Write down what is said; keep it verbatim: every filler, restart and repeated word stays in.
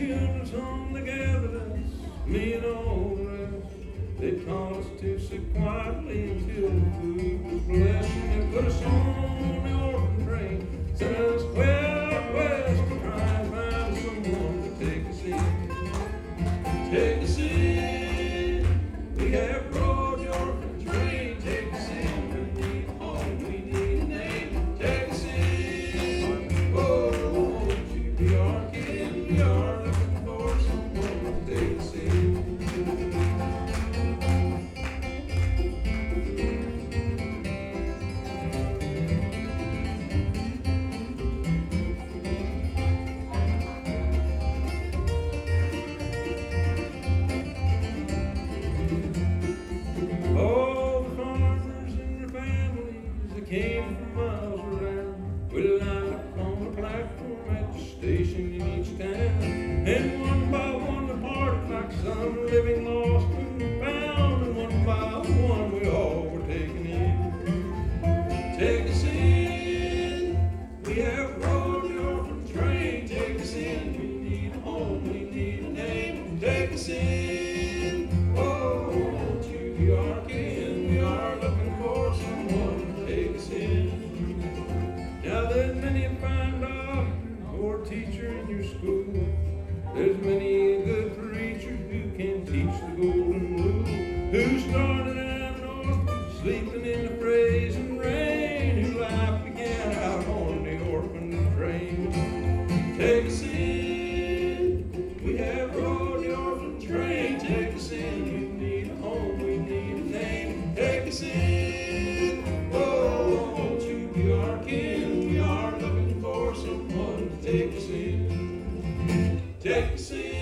children's home they gathered us, me and all the rest. They taught us to sit quietly until the food was blessed. And they put us on the orphan train, sent us well out west to try and find someone to take us in. Take us in, we have rode the orphan train. Take us in, we need a home, we need a name. Take us in, oh, won't you be our kin? We are looking for someone to take us in. Came from miles around. We lined up on the platform at the station in each town. And one by one departed like some living lost and found. And one by one we all were taken in. Take us in, we have rode the orphan train. Take us in, we need a home, we need a name. Take us in, oh, won't you be our kin? We are looking for someone. Now there's many a fine doctor or teacher in your school. There's many a good preacher who can teach the golden rule. Who started out north, sleeping in the freezing rain. Whose life began out on the orphan train. Take us in, we have rode the orphan train. Take us in, we need a home, we need a name. Take us in, oh, won't you be our kin? We are looking for someone to take us in. Take us in.